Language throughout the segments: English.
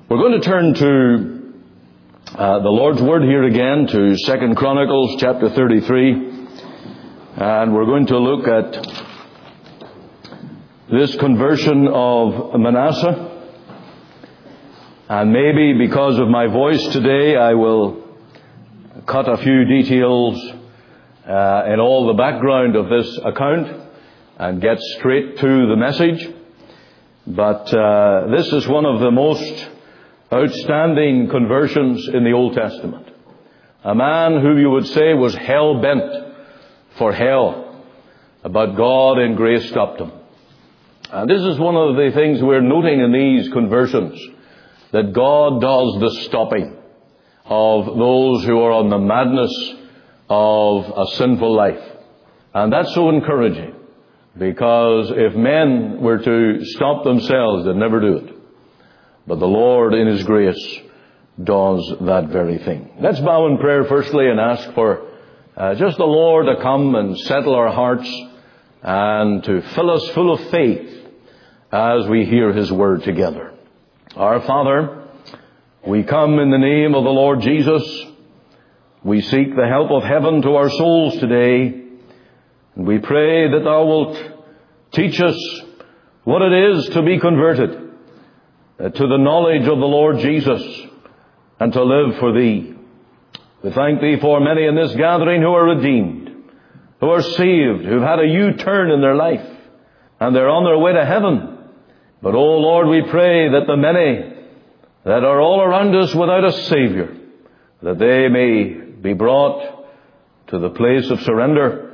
We're going to turn to the Lord's Word here again, to 2 Chronicles chapter 33. And we're going to look at this conversion of Manasseh. And maybe because of my voice today, I will cut a few details in all the background of this account and get straight to the message. But this is one of the most outstanding conversions in the Old Testament. A man who you would say was hell-bent for hell, but God in grace stopped him. And this is one of the things we're noting in these conversions, that God does the stopping of those who are on the madness of a sinful life. And that's so encouraging, because if men were to stop themselves, they'd never do it. But the Lord, in His grace, does that very thing. Let's bow in prayer firstly and ask for just the Lord to come and settle our hearts and to fill us full of faith as we hear His Word together. Our Father, we come in the name of the Lord Jesus. We seek the help of heaven to our souls today. And we pray that Thou wilt teach us what it is to be converted to the knowledge of the Lord Jesus and to live for Thee. We thank Thee for many in this gathering who are redeemed, who are saved, who've had a U-turn in their life, and they're on their way to heaven. But, oh Lord, we pray that the many that are all around us without a Savior, that they may be brought to the place of surrender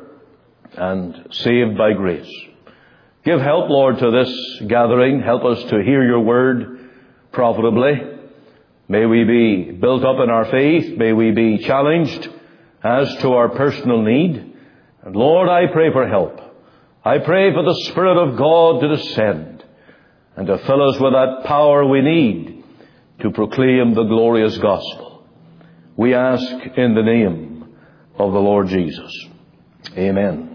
and saved by grace. Give help, Lord, to this gathering. Help us to hear Your Word profitably. May we be built up in our faith. May we be challenged as to our personal need. And Lord, I pray for help. I pray for the Spirit of God to descend and to fill us with that power we need to proclaim the glorious gospel. We ask in the name of the Lord Jesus. Amen.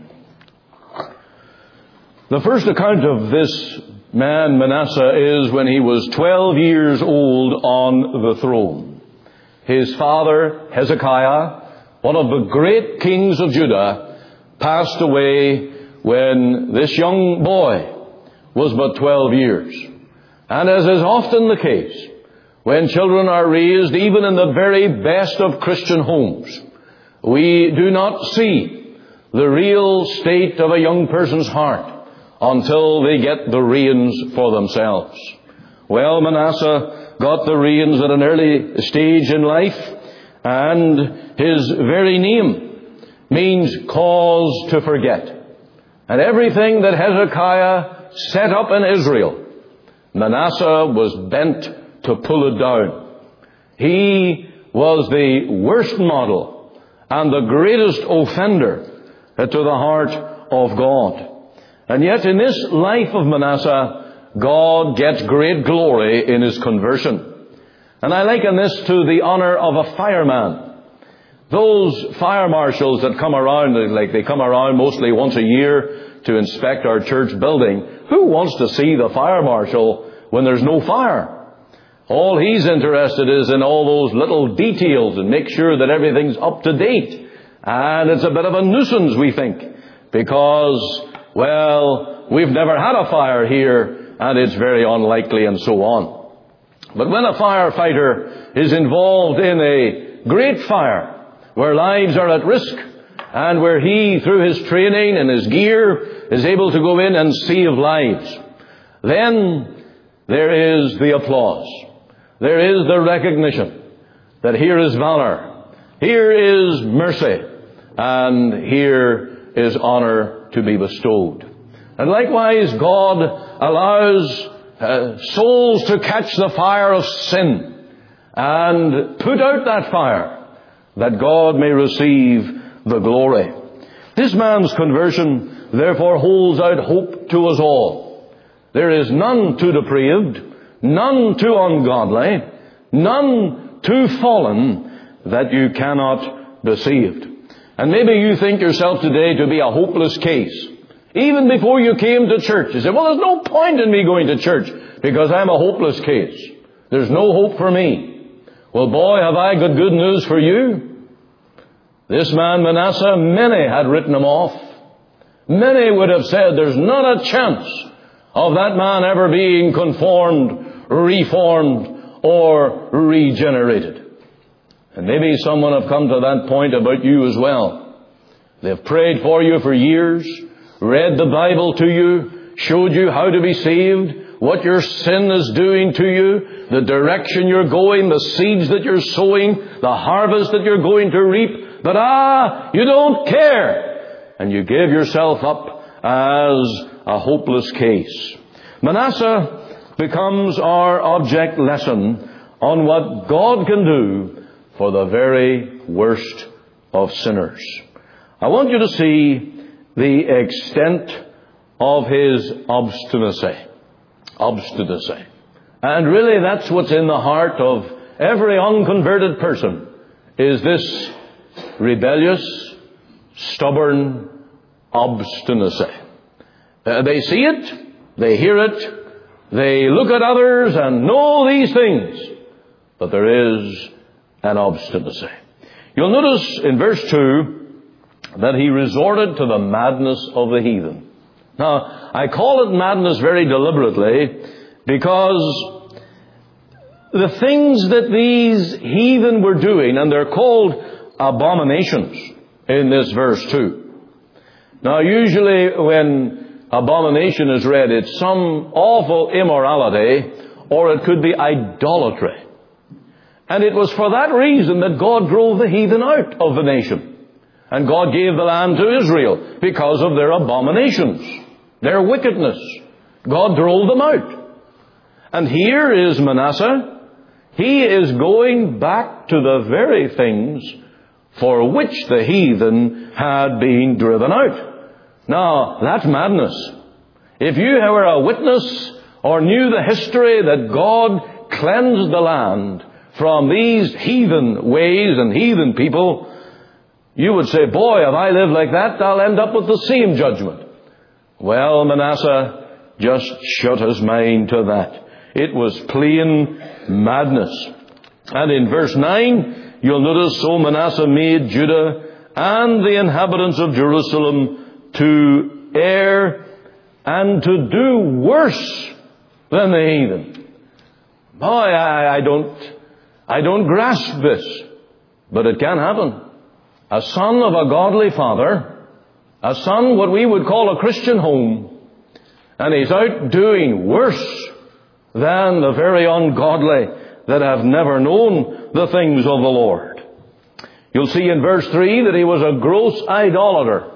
The first account of this man, Manasseh, is when he was 12 years old on the throne. His father, Hezekiah, one of the great kings of Judah, passed away when this young boy was but 12 years. And as is often the case, when children are raised, even in the very best of Christian homes, we do not see the real state of a young person's heart until they get the reins for themselves. Well, Manasseh got the reins at an early stage in life, and his very name means cause to forget. And everything that Hezekiah set up in Israel, Manasseh was bent to pull it down. He was the worst model and the greatest offender to the heart of God. And yet in this life of Manasseh, God gets great glory in his conversion. And I liken this to the honor of a fireman. Those fire marshals that come around, they come around mostly once a year to inspect our church building. Who wants to see the fire marshal when there's no fire? All he's interested is in all those little details and make sure that everything's up to date. And it's a bit of a nuisance, we think, because, well, we've never had a fire here, and it's very unlikely, and so on. But when a firefighter is involved in a great fire, where lives are at risk, and where he, through his training and his gear, is able to go in and save lives, then there is the applause. There is the recognition that here is valor, here is mercy, and here is honor to be bestowed. And likewise, God allows souls to catch the fire of sin and put out that fire, that God may receive the glory. This man's conversion, therefore, holds out hope to us all. There is none too depraved, none too ungodly, none too fallen that you cannot be saved. And maybe you think yourself today to be a hopeless case. Even before you came to church, you say, well, there's no point in me going to church because I'm a hopeless case. There's no hope for me. Well, boy, have I got good news for you. This man Manasseh, many had written him off. Many would have said there's not a chance of that man ever being conformed, reformed, or regenerated. And maybe someone have come to that point about you as well. They've prayed for you for years, read the Bible to you, showed you how to be saved, what your sin is doing to you, the direction you're going, the seeds that you're sowing, the harvest that you're going to reap. But you don't care. And you give yourself up as a hopeless case. Manasseh becomes our object lesson on what God can do for the very worst of sinners. I want you to see the extent of his obstinacy. Obstinacy. And really that's what's in the heart of every unconverted person, is this rebellious, stubborn obstinacy. They see it, they hear it, they look at others and know these things, but there is an obstinacy. You'll notice in verse 2 that he resorted to the madness of the heathen. Now, I call it madness very deliberately because the things that these heathen were doing, and they're called abominations in this verse 2. Now, usually when abomination is read, it's some awful immorality, or it could be idolatry. And it was for that reason that God drove the heathen out of the nation. And God gave the land to Israel because of their abominations, their wickedness. God drove them out. And here is Manasseh. He is going back to the very things for which the heathen had been driven out. Now, that's madness. If you were a witness or knew the history that God cleansed the land from these heathen ways and heathen people, you would say, boy, if I live like that, I'll end up with the same judgment. Well, Manasseh just shut his mind to that. It was plain madness. And in verse 9, you'll notice, so Manasseh made Judah and the inhabitants of Jerusalem to err and to do worse than the heathen. Boy, I don't grasp this, but it can happen. A son of a godly father, a son what we would call a Christian home, and he's out doing worse than the very ungodly that have never known the things of the Lord. You'll see in verse 3 that he was a gross idolater.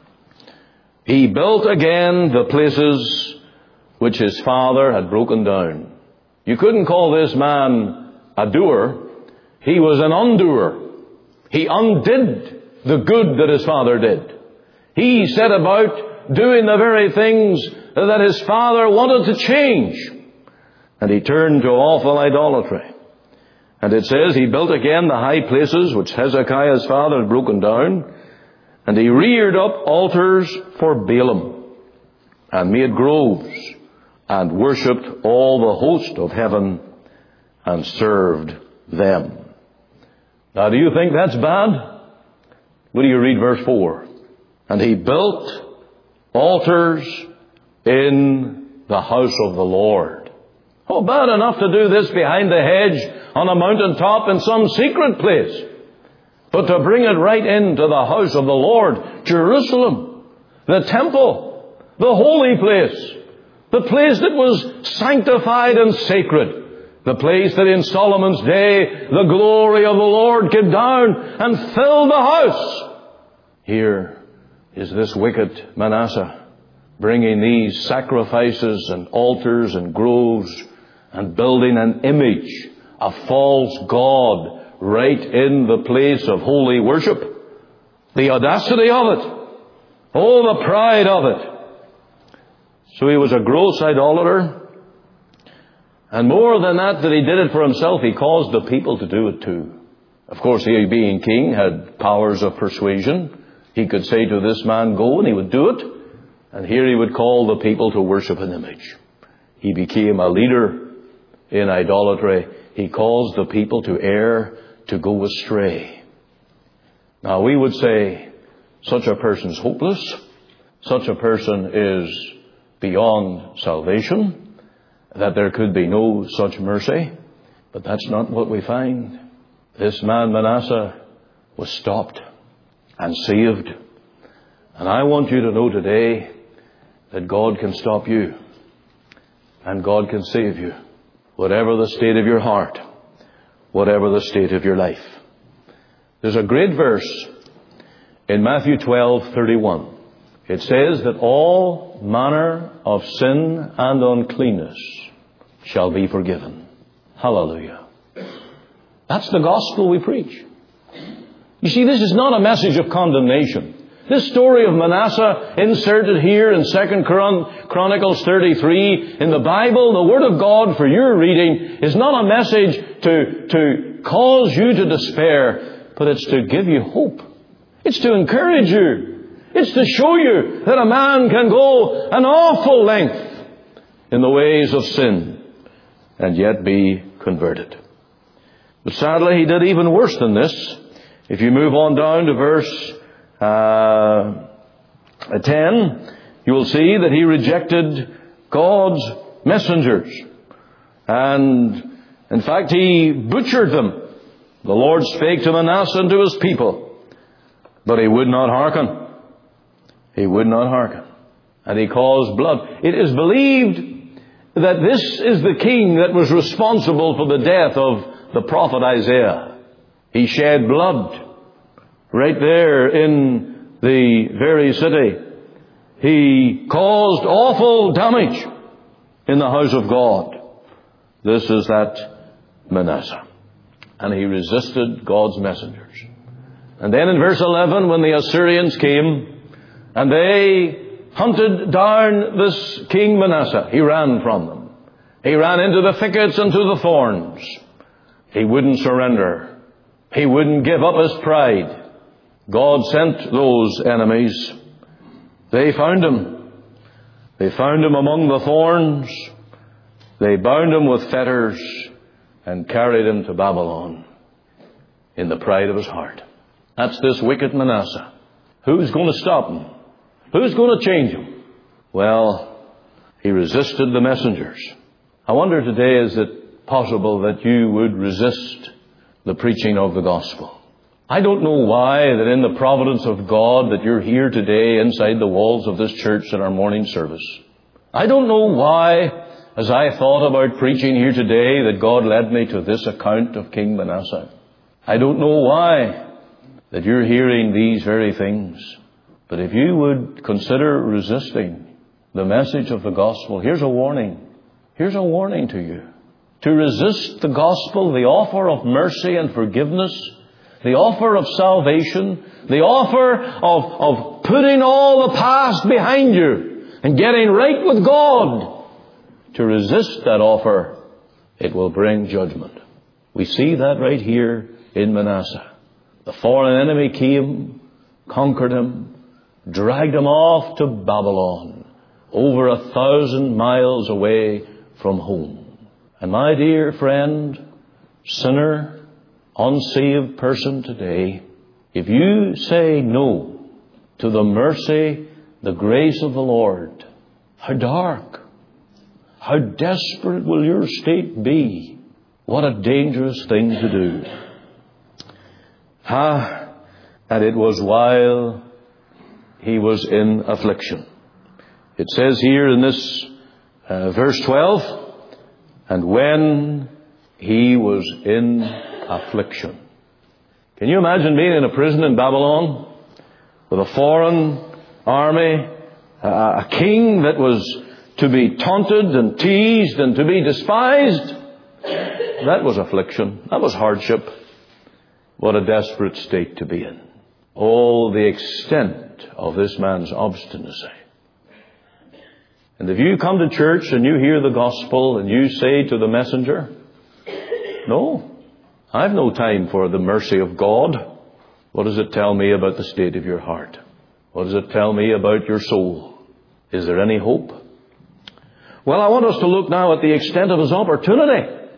He built again the places which his father had broken down. You couldn't call this man a doer. He was an undoer. He undid the good that his father did. He set about doing the very things that his father wanted to change. And he turned to awful idolatry. And it says he built again the high places which Hezekiah's father had broken down. And he reared up altars for Baalim, and made groves, and worshipped all the host of heaven, and served them. Now, do you think that's bad? What do you read verse 4? And he built altars in the house of the Lord. Oh, bad enough to do this behind the hedge on a mountaintop in some secret place. But to bring it right into the house of the Lord, Jerusalem, the temple, the holy place, the place that was sanctified and sacred, the place that in Solomon's day the glory of the Lord came down and filled the house. Here is this wicked Manasseh bringing these sacrifices and altars and groves and building an image, a false god, right in the place of holy worship. The audacity of it. Oh, the pride of it. So he was a gross idolater. And more than that he did it for himself, he caused the people to do it too. Of course, he being king had powers of persuasion. He could say to this man, go, and he would do it. And here he would call the people to worship an image. He became a leader in idolatry. He caused the people to err, to go astray. Now we would say such a person's hopeless. Such a person is beyond salvation, that there could be no such mercy. But that's not what we find. This man Manasseh was stopped and saved. And I want you to know today that God can stop you and God can save you, whatever the state of your heart, whatever the state of your life. There's a great verse in Matthew 12:31. It says that all manner of sin and uncleanness shall be forgiven. Hallelujah. That's the gospel we preach. You see, this is not a message of condemnation. This story of Manasseh, inserted here in 2 Chronicles 33 in the Bible, the Word of God for your reading, is not a message to cause you to despair, but it's to give you hope. It's to encourage you. It's to show you that a man can go an awful length in the ways of sin and yet be converted. But sadly, he did even worse than this. If you move on down to verse 10, you will see that he rejected God's messengers. And in fact, he butchered them. The Lord spake to Manasseh and to his people, but he would not hearken. He would not hearken. And he caused blood. It is believed that this is the king that was responsible for the death of the prophet Isaiah. He shed blood right there in the very city. He caused awful damage in the house of God. This is that Manasseh. And he resisted God's messengers. And then in verse 11, when the Assyrians came and they hunted down this King Manasseh, he ran from them. He ran into the thickets and to the thorns. He wouldn't surrender. He wouldn't give up his pride. God sent those enemies. They found him. They found him among the thorns. They bound him with fetters and carried him to Babylon in the pride of his heart. That's this wicked Manasseh. Who's going to stop him? Who's going to change him? Well, he resisted the messengers. I wonder today, is it possible that you would resist the preaching of the gospel? I don't know why that in the providence of God that you're here today inside the walls of this church in our morning service. I don't know why, as I thought about preaching here today, that God led me to this account of King Manasseh. I don't know why that you're hearing these very things. But if you would consider resisting the message of the gospel, here's a warning. Here's a warning to you. To resist the gospel, the offer of mercy and forgiveness, the offer of salvation, the offer of putting all the past behind you and getting right with God. To resist that offer, it will bring judgment. We see that right here in Manasseh. The foreign enemy came, conquered him, dragged him off to Babylon, over 1,000 miles away from home. And my dear friend, sinner, unsaved person today, if you say no to the mercy, the grace of the Lord, how dark, how desperate will your state be? What a dangerous thing to do. And it was while he was in affliction. It says here in this verse 12, and when he was in affliction. Can you imagine being in a prison in Babylon with a foreign army, a king that was to be taunted and teased and to be despised? That was affliction. That was hardship. What a desperate state to be in. Oh, the extent of this man's obstinacy. And if you come to church and you hear the gospel and you say to the messenger, no, I've no time for the mercy of God. What does it tell me about the state of your heart? What does it tell me about your soul? Is there any hope? Well, I want us to look now at the extent of his opportunity.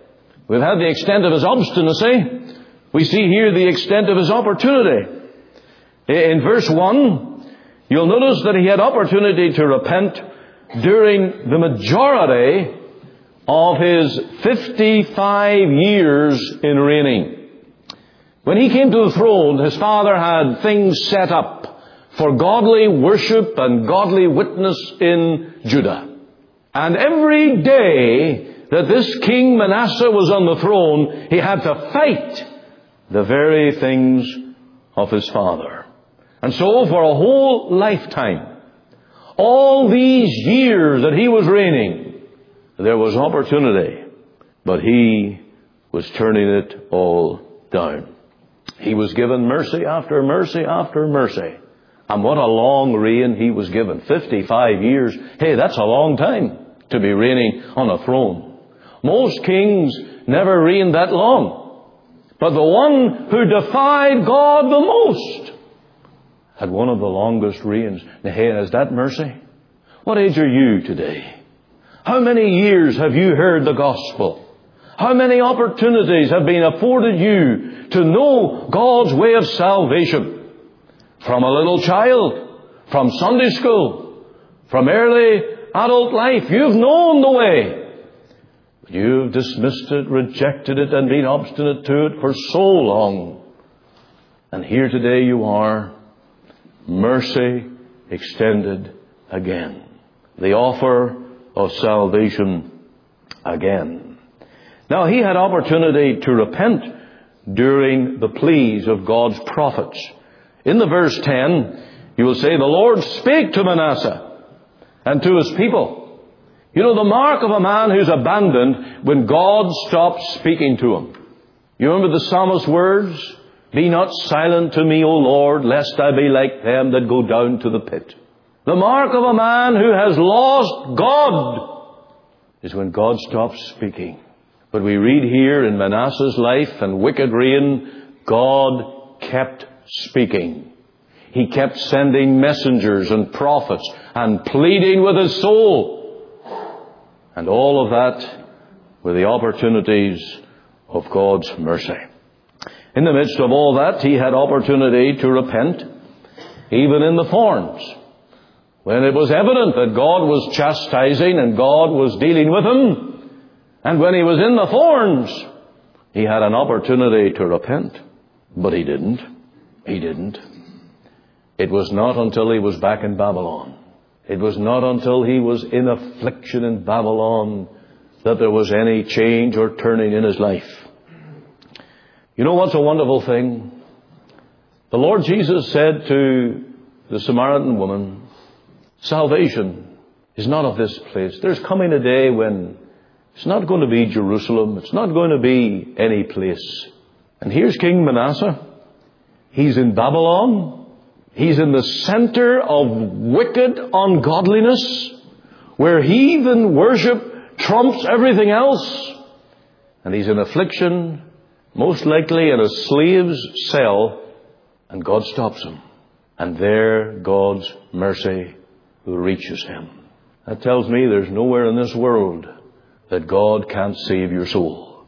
We've had the extent of his obstinacy. We see here the extent of his opportunity. In verse 1, you'll notice that he had opportunity to repent during the majority of his 55 years in reigning. When he came to the throne, his father had things set up for godly worship and godly witness in Judah. And every day that this King Manasseh was on the throne, he had to fight the very things of his father. And so for a whole lifetime, all these years that he was reigning, there was opportunity, but he was turning it all down. He was given mercy after mercy after mercy. And what a long reign he was given. 55 years. Hey, that's a long time to be reigning on a throne. Most kings never reigned that long. But the one who defied God the most had one of the longest reigns. Now, hey, is that mercy? What age are you today? How many years have you heard the gospel? How many opportunities have been afforded you to know God's way of salvation? From a little child, from Sunday school, from early adult life, you've known the way. But you've dismissed it, rejected it, and been obstinate to it for so long. And here today you are, mercy extended again. The offer of salvation again. Now, he had opportunity to repent during the pleas of God's prophets. In the verse 10, you will say, the Lord spake to Manasseh and to his people. You know, the mark of a man who's abandoned when God stops speaking to him. You remember the psalmist's words? Be not silent to me, O Lord, lest I be like them that go down to the pit. The mark of a man who has lost God is when God stops speaking. But we read here in Manasseh's life and wicked reign, God kept speaking. He kept sending messengers and prophets and pleading with his soul. And all of that were the opportunities of God's mercy. In the midst of all that, he had opportunity to repent, even in the thorns. When it was evident that God was chastising and God was dealing with him, and when he was in the thorns, he had an opportunity to repent. But he didn't. He didn't. It was not until he was back in Babylon. It was not until he was in affliction in Babylon that there was any change or turning in his life. You know what's a wonderful thing? The Lord Jesus said to the Samaritan woman, salvation is not of this place. There's coming a day when it's not going to be Jerusalem. It's not going to be any place. And here's King Manasseh. He's in Babylon. He's in the center of wicked ungodliness, where heathen worship trumps everything else. And he's in affliction, most likely in a slave's cell, and God stops him. And there God's mercy reaches him. That tells me there's nowhere in this world that God can't save your soul.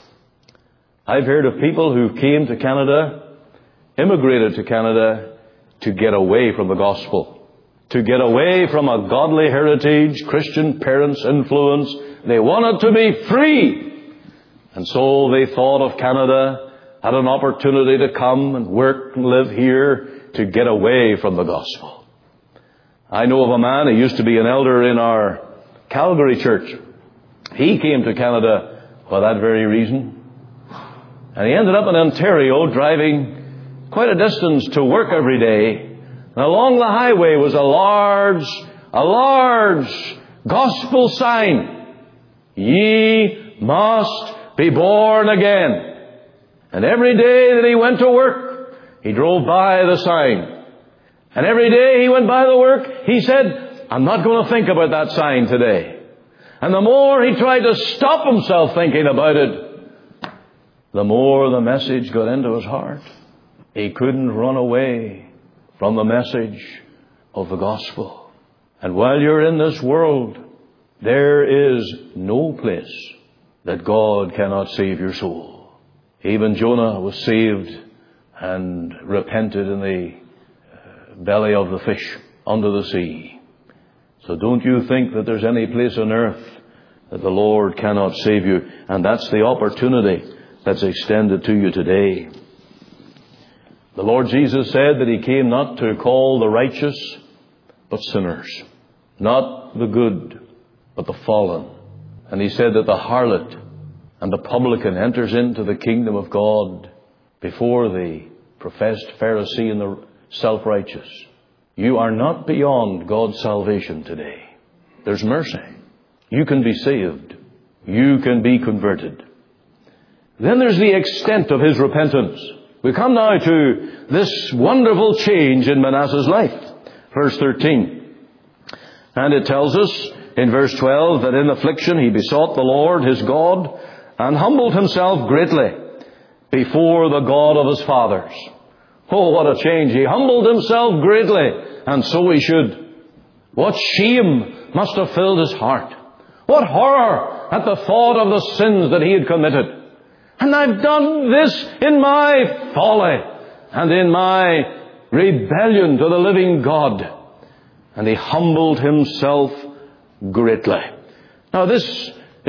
I've heard of people who came to Canada, immigrated to Canada, to get away from the gospel, to get away from a godly heritage, Christian parents' influence. They wanted to be free. And so they thought of Canada, had an opportunity to come and work and live here to get away from the gospel. I know of a man who used to be an elder in our Calgary church. He came to Canada for that very reason. And he ended up in Ontario driving quite a distance to work every day. And along the highway was a large gospel sign. Ye must be born again. And every day that he went to work, he drove by the sign. And every day he went by the work, he said, I'm not going to think about that sign today. And the more he tried to stop himself thinking about it, the more the message got into his heart. He couldn't run away from the message of the gospel. And while you're in this world, there is no place that God cannot save your soul. Even Jonah was saved and repented in the belly of the fish under the sea. So don't you think that there's any place on earth that the Lord cannot save you. And that's the opportunity that's extended to you today. The Lord Jesus said that He came not to call the righteous, but sinners. Not the good, but the fallen. And He said that the harlot and the publican enters into the kingdom of God before the professed Pharisee and the self-righteous. You are not beyond God's salvation today. There's mercy. You can be saved. You can be converted. Then there's the extent of his repentance. We come now to this wonderful change in Manasseh's life. Verse 13. And it tells us in verse 12 that in affliction he besought the Lord his God and humbled himself greatly before the God of his fathers. Oh, what a change. He humbled himself greatly, and so he should. What shame must have filled his heart. What horror at the thought of the sins that he had committed. And I've done this in my folly and in my rebellion to the living God. And he humbled himself greatly. Now this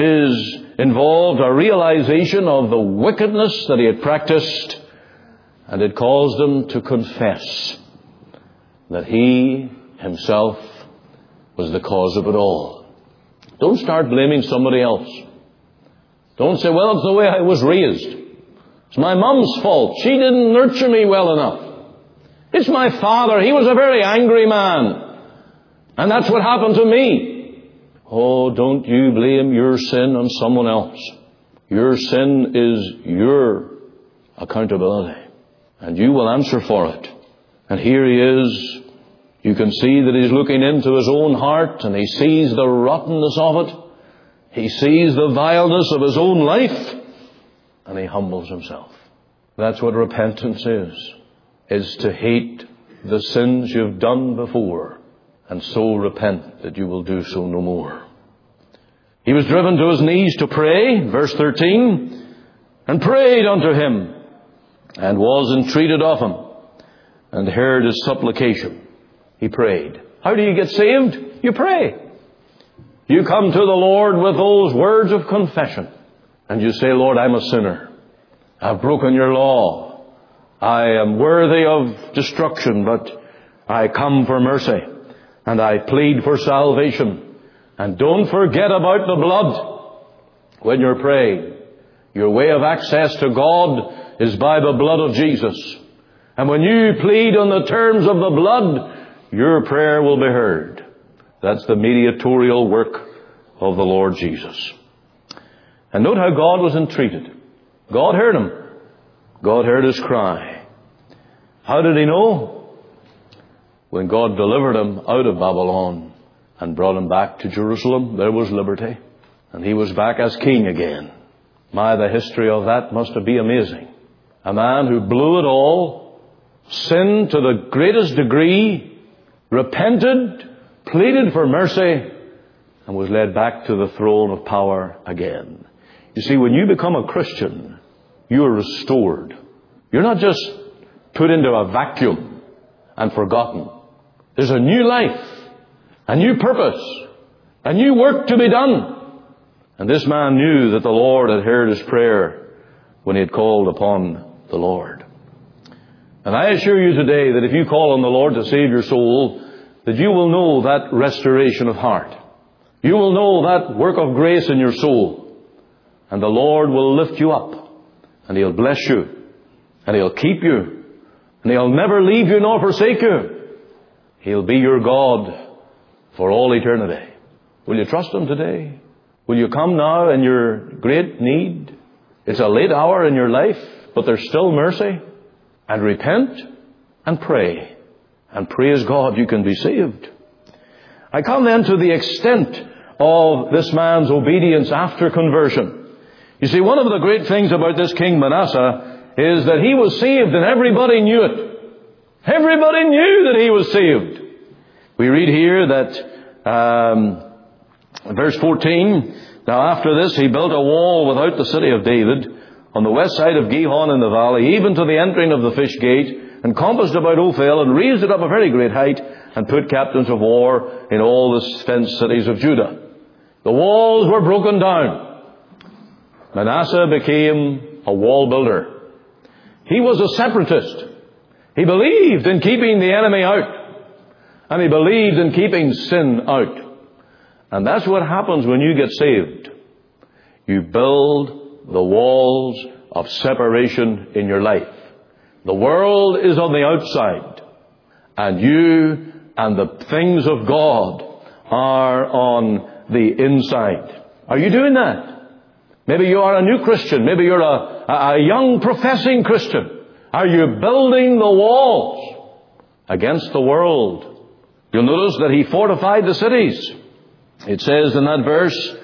involved a realization of the wickedness that he had practiced, and it caused him to confess that he himself was the cause of it all. Don't start blaming somebody else. Don't say, well, it's the way I was raised. It's my mum's fault. She didn't nurture me well enough. It's my father. He was a very angry man. And that's what happened to me. Oh, don't you blame your sin on someone else. Your sin is your accountability. And you will answer for it. And here he is. You can see that he's looking into his own heart, and he sees the rottenness of it. He sees the vileness of his own life, and he humbles himself. That's what repentance is to hate the sins you've done before, and so repent that you will do so no more. He was driven to his knees to pray, verse 13, and prayed unto him, and was entreated of him, and heard his supplication. He prayed. How do you get saved? You pray. You come to the Lord with those words of confession, and you say, Lord, I'm a sinner. I've broken your law. I am worthy of destruction, but I come for mercy, and I plead for salvation. And don't forget about the blood when you're praying. Your way of access to God is by the blood of Jesus. And when you plead on the terms of the blood, your prayer will be heard. That's the mediatorial work of the Lord Jesus. And note how God was entreated. God heard him. God heard his cry. How did he know? When God delivered him out of Babylon and brought him back to Jerusalem, there was liberty. And he was back as king again. My, the history of that must be amazing. A man who blew it all, sinned to the greatest degree, repented, pleaded for mercy, and was led back to the throne of power again. You see, when you become a Christian, you are restored. You're not just put into a vacuum and forgotten. There's a new life, a new purpose, a new work to be done. And this man knew that the Lord had heard his prayer when he had called upon the Lord. And I assure you today that if you call on the Lord to save your soul, that you will know that restoration of heart. You will know that work of grace in your soul. And the Lord will lift you up. And He'll bless you. And He'll keep you. And He'll never leave you nor forsake you. He'll be your God for all eternity. Will you trust Him today? Will you come now in your great need? It's a late hour in your life, but there's still mercy. And repent and pray. And praise God, you can be saved. I come then to the extent of this man's obedience after conversion. You see, one of the great things about this King Manasseh is that he was saved and everybody knew it. Everybody knew that he was saved. We read here that, verse 14, Now after this he built a wall without the city of David, on the west side of Gihon in the valley, even to the entering of the fish gate, and compassed about Ophel, and raised it up a very great height, and put captains of war in all the fenced cities of Judah. The walls were broken down. Manasseh became a wall builder. He was a separatist. He believed in keeping the enemy out. And he believed in keeping sin out. And that's what happens when you get saved. You build the walls of separation in your life. The world is on the outside, and you and the things of God are on the inside. Are you doing that? Maybe you are a new Christian. Maybe you're a young professing Christian. Are you building the walls against the world? You'll notice that he fortified the cities. It says in that verse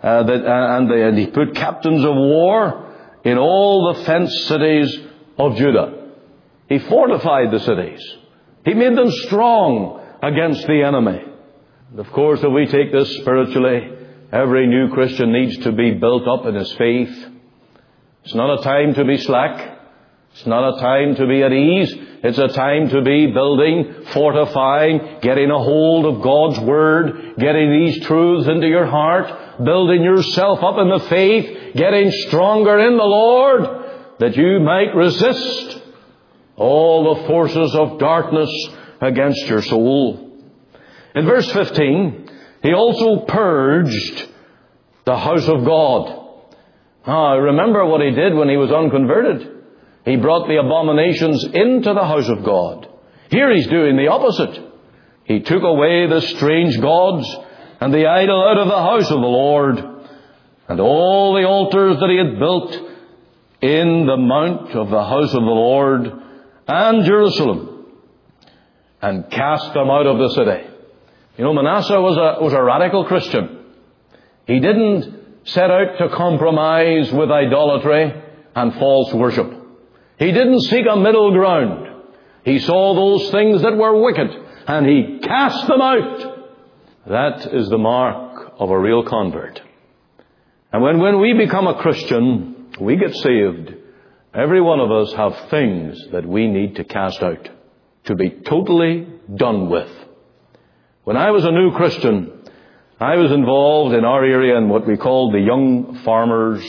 and he put captains of war in all the fenced cities of Judah. He fortified the cities. He made them strong against the enemy. And of course, if we take this spiritually, every new Christian needs to be built up in his faith. It's not a time to be slack. It's not a time to be at ease. It's a time to be building, fortifying, getting a hold of God's Word, getting these truths into your heart, building yourself up in the faith, getting stronger in the Lord, that you might resist all the forces of darkness against your soul. In verse 15, he also purged the house of God. Now, remember what he did when he was unconverted. He brought the abominations into the house of God. Here he's doing the opposite. He took away the strange gods and the idol out of the house of the Lord, and all the altars that he had built in the mount of the house of the Lord and Jerusalem, and cast them out of the city. You know, Manasseh was a radical Christian. He didn't set out to compromise with idolatry and false worship. He didn't seek a middle ground. He saw those things that were wicked, and he cast them out. That is the mark of a real convert. And when we become a Christian, we get saved. Every one of us have things that we need to cast out, to be totally done with. When I was a new Christian, I was involved in our area in what we called the Young Farmers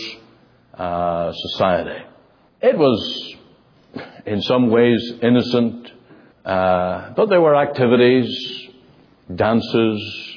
Society. It was in some ways innocent, but there were activities, dances,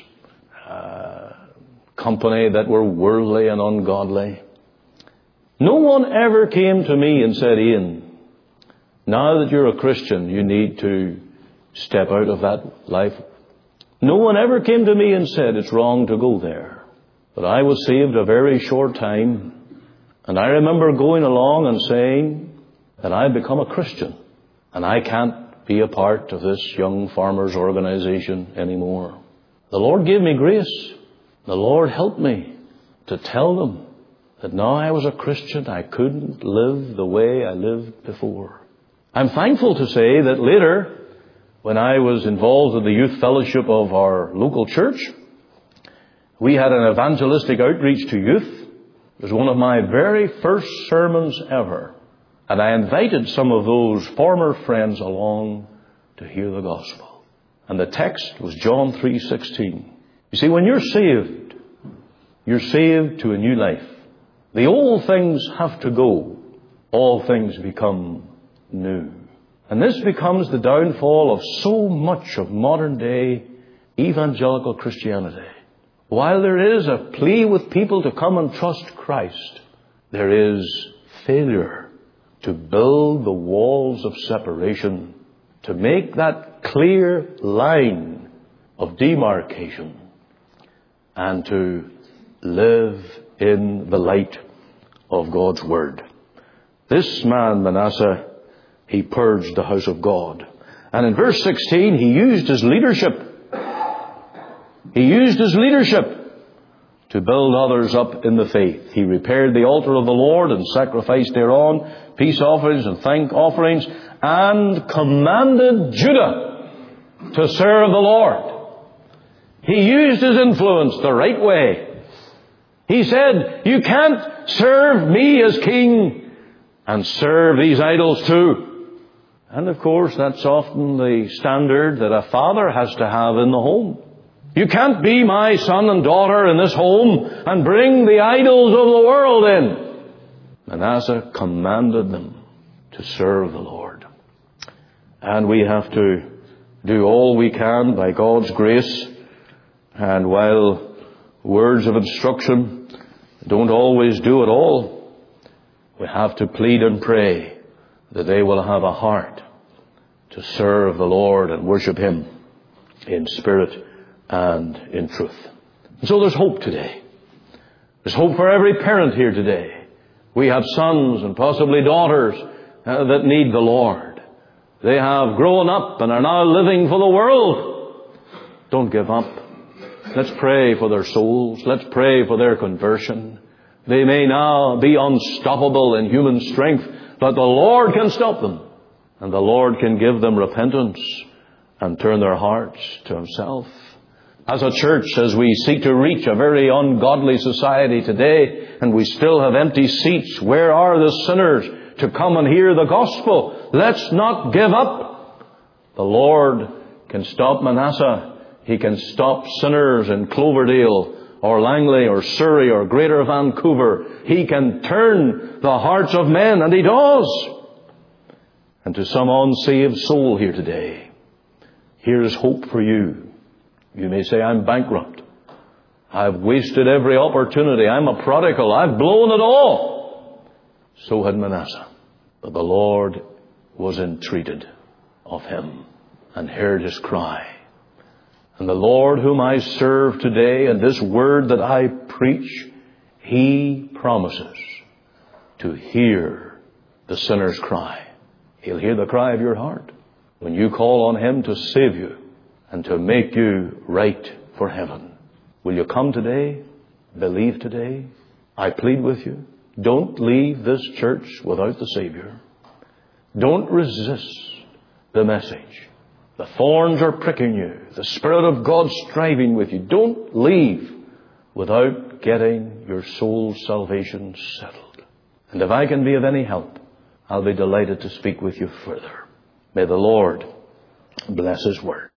company that were worldly and ungodly. No one ever came to me and said, Ian, now that you're a Christian, you need to step out of that life. No one ever came to me and said, it's wrong to go there. But I was saved a very short time, and I remember going along and saying that I've become a Christian, and I can't be a part of this Young Farmers Organization anymore. The Lord gave me grace. The Lord helped me to tell them that now I was a Christian, I couldn't live the way I lived before. I'm thankful to say that later, when I was involved in the youth fellowship of our local church, we had an evangelistic outreach to youth. It was one of my very first sermons ever. And I invited some of those former friends along to hear the gospel. And the text was John 3:16. You see, when you're saved to a new life. The old things have to go. All things become new. And this becomes the downfall of so much of modern day evangelical Christianity. While there is a plea with people to come and trust Christ, there is failure to build the walls of separation, to make that clear line of demarcation, and to live in the light of God's Word. This man, Manasseh, he purged the house of God. And in verse 16, he used his leadership. He used his leadership to build others up in the faith. He repaired the altar of the Lord and sacrificed thereon peace offerings and thank offerings, and commanded Judah to serve the Lord. He used his influence the right way He said, you can't serve me as king and serve these idols too. And of course, that's often the standard that a father has to have in the home. You can't be my son and daughter in this home and bring the idols of the world in. Manasseh commanded them to serve the Lord. And we have to do all we can by God's grace. And while words of instruction don't always do it all, we have to plead and pray that they will have a heart to serve the Lord and worship Him in spirit and in truth. And so there's hope today. There's hope for every parent here today. We have sons and possibly daughters that need the Lord. They have grown up and are now living for the world. Don't give up. Let's pray for their souls. Let's pray for their conversion. They may now be unstoppable in human strength, but the Lord can stop them. And the Lord can give them repentance and turn their hearts to Himself. As a church, as we seek to reach a very ungodly society today, and we still have empty seats, where are the sinners to come and hear the gospel? Let's not give up. The Lord can stop Manasseh. He can stop sinners in Cloverdale or Langley or Surrey or Greater Vancouver. He can turn the hearts of men, and He does. And to some unsaved soul here today, here's hope for you. You may say, I'm bankrupt. I've wasted every opportunity. I'm a prodigal. I've blown it all. So had Manasseh. But the Lord was entreated of him and heard his cry. And the Lord whom I serve today, and this word that I preach, He promises to hear the sinner's cry. He'll hear the cry of your heart when you call on Him to save you and to make you right for heaven. Will you come today? Believe today? I plead with you. Don't leave this church without the Savior. Don't resist the message. The thorns are pricking you. The Spirit of God's striving with you. Don't leave without getting your soul's salvation settled. And if I can be of any help, I'll be delighted to speak with you further. May the Lord bless His word.